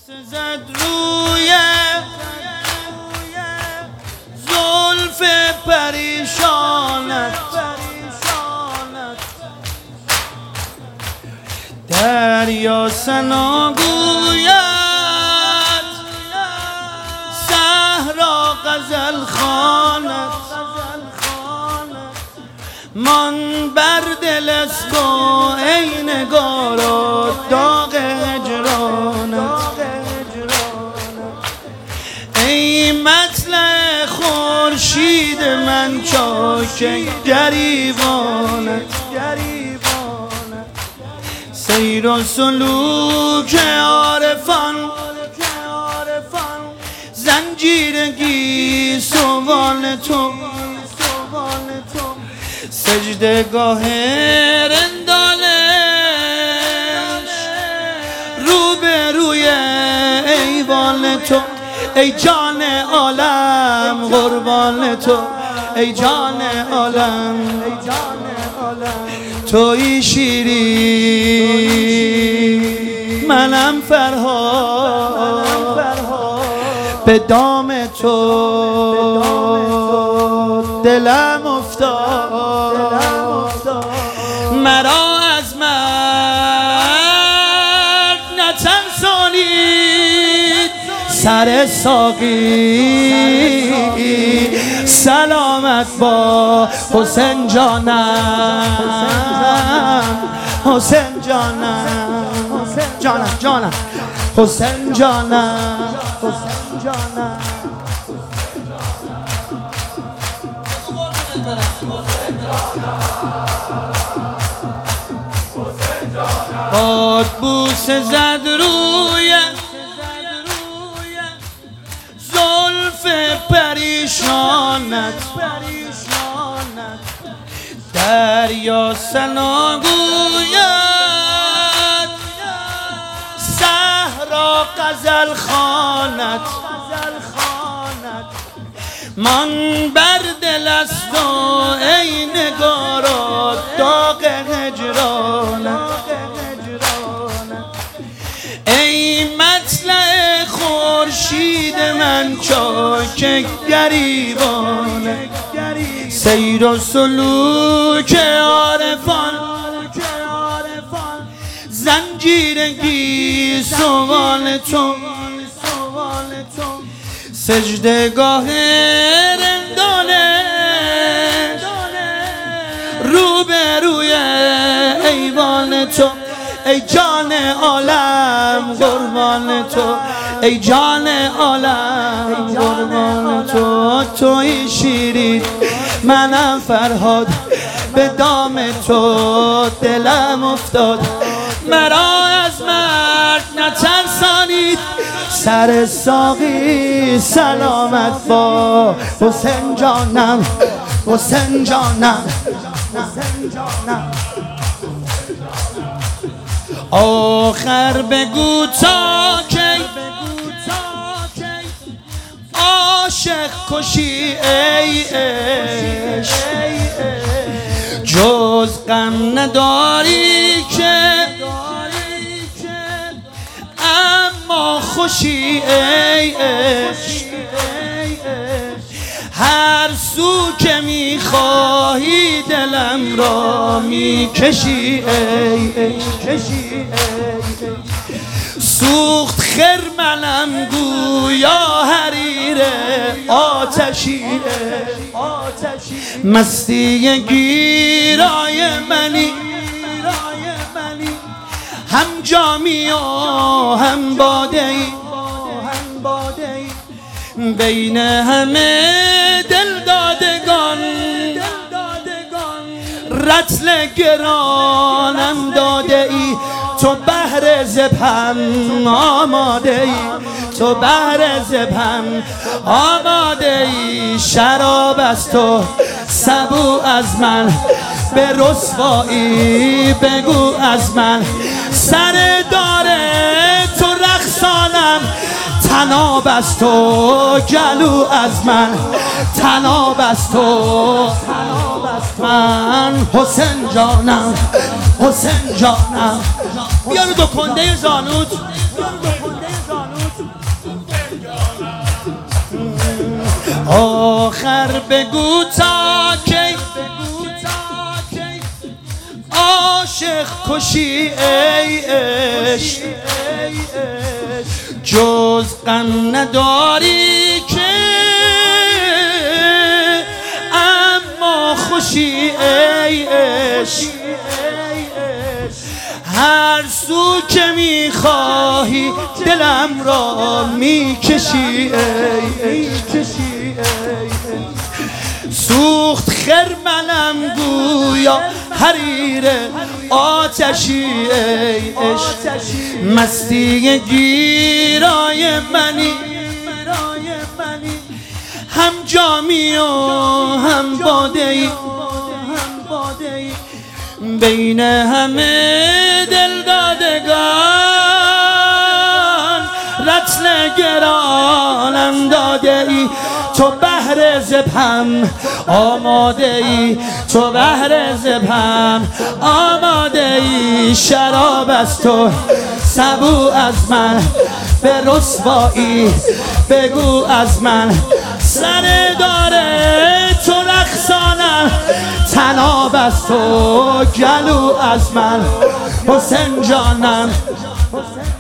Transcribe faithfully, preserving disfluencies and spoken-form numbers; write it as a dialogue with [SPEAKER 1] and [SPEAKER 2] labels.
[SPEAKER 1] زد روی زلف پریشانت، دریا ثنا گوید، صحرا غزل خوانت، من بر دل است و ای نگارا داغ هجرانت، ای مطلع خورشید من چاک گریبانت، سیر و سلوک عارفان، زنجیر گیسوان تو، سجدگاه رندانش، روبروی ایوان تو، ای جان عالم قربان تو، ای جان عالم تویی شیرین، منم فرهاد، به دام تو دلم افتاد، مرا از مرد نترسانید، سر ساقی سلامت با حسین جانم، حسین جانم، جانم جانم، حسین جانم، حسین جانم. باد بوسه زد روی زلف پریشانت، دریا ثنا گوید، صحرا غزل خوانت، من بر دل است و ای نگارا داغ هجرانت، ای مطلع خورشید من چاک گریبانت، سیر و سلوک عارفان، زنجیر گیسوان تو، سجدگاه رندانش، روبروی ایوان تو، ای جان عالم قربان تو، ای جان عالم قربان تو، تویی شیرین منم فرهاد، به دام تو دلم افتاد، مرا از مرد نترسانید، سر ساقی سلامت با حسین جانم، حسین جانم، حسین جانم. آخر بگو تا کی عاشق کشی ای عشق، جز غم نداری که اما خوشی ای عشق، هر سو که میخواهی دلم را میکشی ای عشق، سوخت خرمنم گویا حریر آتشی، مستی گیرای منی، هم جامی و هم باده ای، بین همه دل دادگان، رطل گرانم داده ای، تو بهر زبهم آماده ای، تو بهر زبهم آماده ای، شراب از تو سبو از من، به رسوایی بگو از من، سر داره تو رقصانم، تناب از تو گلو از من، تناب از تو من، حسین جانم، حسین جانم. بیارو دو کنده زانوت. آخر بگو تا کی عاشق کشی ای عشق، جز غم نداری که اما خوشی ای عشق. هر سو که میخواهی دلم را میکشی ای عشق، سوخت خرمنم گویا حریر آتشی ای عشق. مستی گیرای منی هم جامی و هم باده ای، بین همه دل دادگان رطل گرانم داده ای. تو بهر زبهم آماده ای، تو بهر زبهم آماده ای. شراب از تو سبو از من به رسوایی، بگو از من سر داره تو رقصانم. طناب از تو گلو از من حسین جانم.